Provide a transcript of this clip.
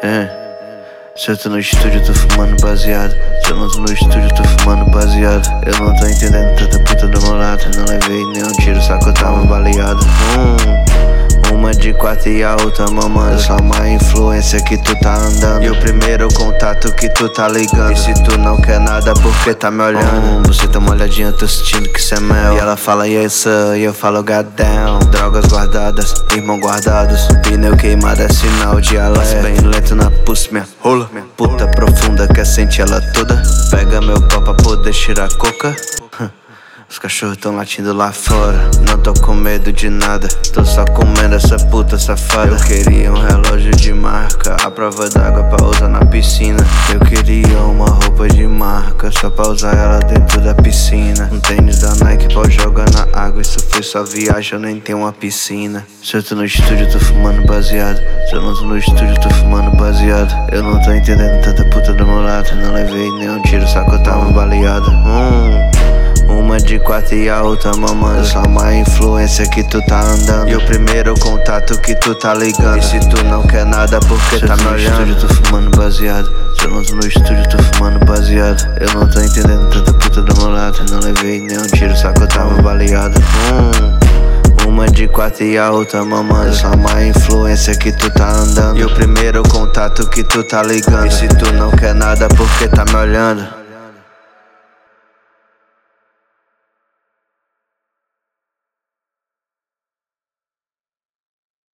Se eu tô no estúdio, tô fumando baseado. Se eu não tô no estúdio, tô fumando baseado. Eu não tô entendendo tanta puta do meu lado. Não levei nenhum tiro, só que eu tava baleado. Uma de quatro e a outra mamando. Só uma influência que tu tá andando. E o primeiro contato que tu tá ligando. E se tu não quer nada, porque tá me olhando? Você tá molhadinha, eu tô sentindo que cê é mel. E ela fala yes sir, e eu falo god damn. Drogas guardadas, irmão guardados. Pneu queimado é sinal de alerta. Bem lento na pulse, minha rola. Minha puta profunda, quer sentir ela toda. Pega meu pau pra poder tirar a coca. Os cachorros tão latindo lá fora. Não tô com medo de nada, tô só comendo essa puta safada. Eu queria um relógio de marca, a prova d'água pra usar na piscina. Eu queria uma roupa de marca, só pra usar ela dentro da piscina. Um tênis da Nike pra jogar na água. Isso foi só viagem, eu nem tenho uma piscina. Se eu tô no estúdio, tô fumando baseado. Se eu não tô no estúdio, tô fumando baseado. Eu não tô entendendo tanta puta do meu lado. Não levei nenhum tiro, só que eu tava baleado. Uma de quatro e a outra mamando. Só uma influência que tu tá andando. E o primeiro contato que tu tá ligando. E se tu não quer nada, porque tá me olhando? Se eu tô no estúdio, tô fumando baseado. Se eu não tô no estúdio, tô fumando baseado. Eu não tô entendendo tanta puta do meu lado. Não levei nenhum tiro, só que eu tava baleado. Uma de quatro e a outra mamando. Só uma influência que tu tá andando. E o primeiro contato que tu tá ligando. E se tu não quer nada, porque tá me olhando?